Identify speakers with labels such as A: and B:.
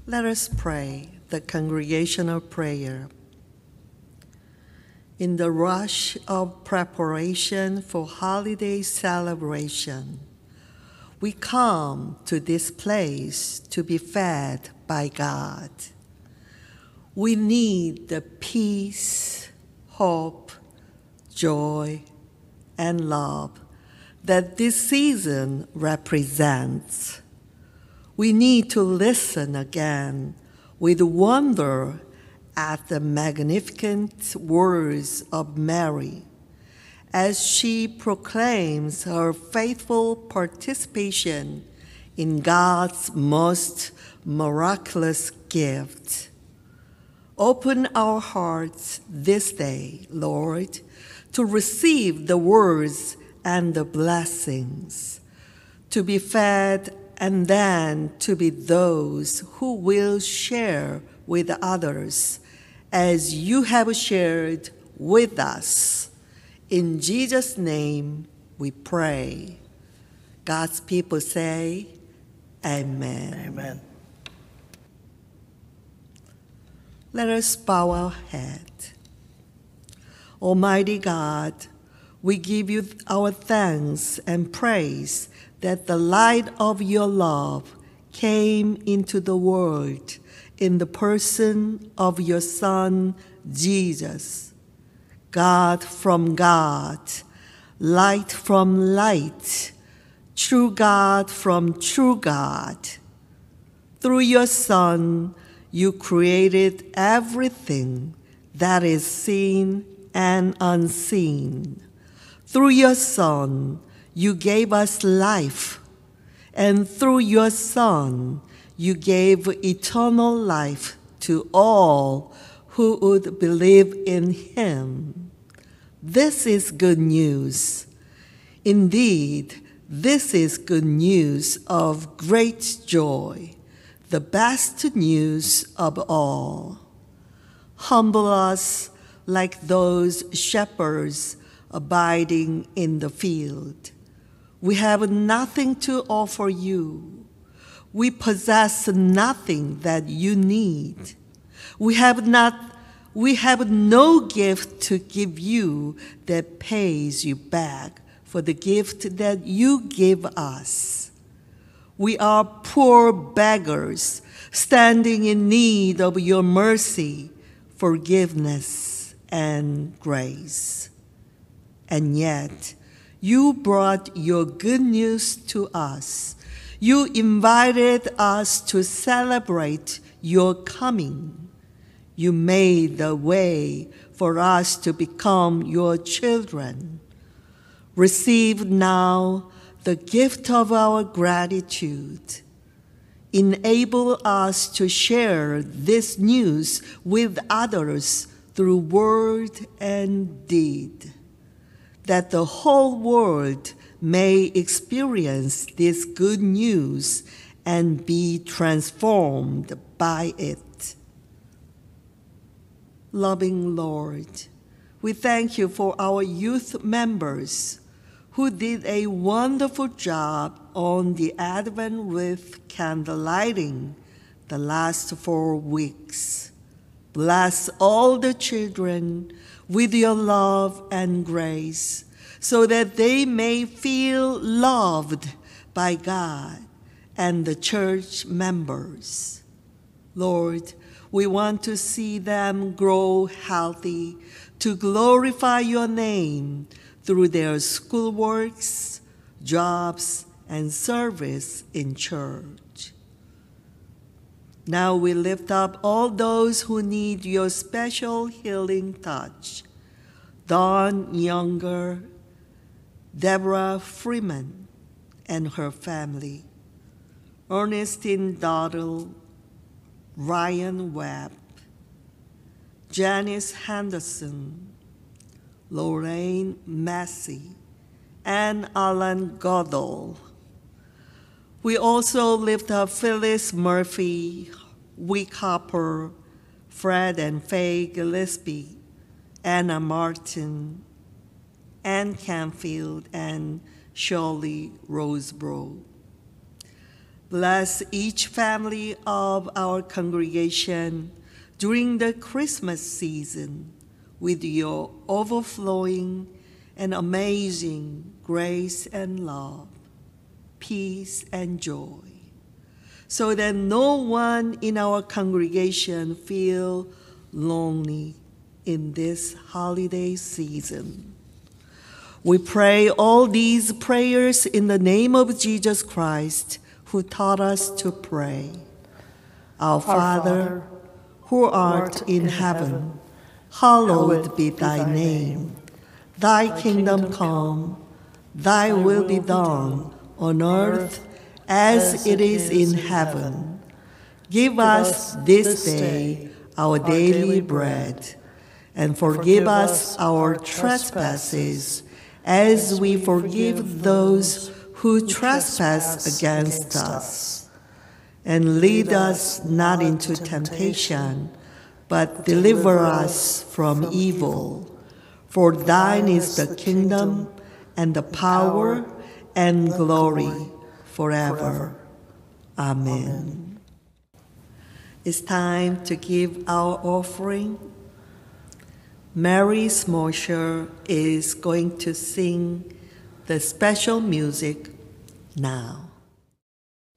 A: Let us pray the congregational prayer. In the rush of preparation for holiday celebration, we come to this place to be fed by God. We need the peace, hope, joy, and love that this season represents. We need to listen again with wonder at the magnificent words of Mary as she proclaims her faithful participation in God's most miraculous gift. Open our hearts this day, Lord, to receive the words and the blessings, to be fed and then to be those who will share with others as you have shared with us. In Jesus' name we pray. God's people say, Amen.
B: Amen.
A: Let us bow our head. Almighty God, we give you our thanks and praise that the light of your love came into the world in the person of your Son, Jesus. God from God, light from light, true God from true God. Through your Son, you created everything that is seen and unseen. Through your Son, you gave us life, and through your Son, you gave eternal life to all who would believe in him. This is good news. Indeed, this is good news of great joy, the best news of all. Humble us like those shepherds abiding in the field. We have nothing to offer you. We possess nothing that you need. We have no gift to give you that pays you back for the gift that you give us. We are poor beggars standing in need of your mercy, forgiveness, and grace. And yet, you brought your good news to us. You invited us to celebrate your coming. You made the way for us to become your children. Receive now the gift of our gratitude. Enable us to share this news with others through word and deed, that the whole world may experience this good news and be transformed by it. Loving Lord, we thank you for our youth members who did a wonderful job on the Advent with candle lighting the last 4 weeks. Bless all the children with your love and grace, so that they may feel loved by God and the church members. Lord, we want to see them grow healthy to glorify your name through their schoolworks, jobs, and service in church. Now we lift up all those who need your special healing touch. Dawn Younger, Deborah Freeman and her family, Ernestine Doddle, Ryan Webb, Janice Henderson, Lorraine Massey, and Alan Goddell. We also lift up Phyllis Murphy, Wick Hopper, Fred and Faye Gillespie, Anna Martin, Ann Canfield, and Shirley Roseborough. Bless each family of our congregation during the Christmas season with your overflowing and amazing grace and love, peace and joy, so that no one in our congregation feel lonely in this holiday season. We pray all these prayers in the name of Jesus Christ, who taught us to pray. Our Father, who art in heaven, hallowed be thy name. Thy kingdom come, thy will be done on earth as it is in heaven. Give us this day our daily bread, and forgive us our trespasses as we forgive those who trespass against us. And lead us not into temptation, but deliver us from evil. For thine is the kingdom, and the power, and glory forever. Amen. It's time to give our offering. Mary Smosher is going to sing the special music now.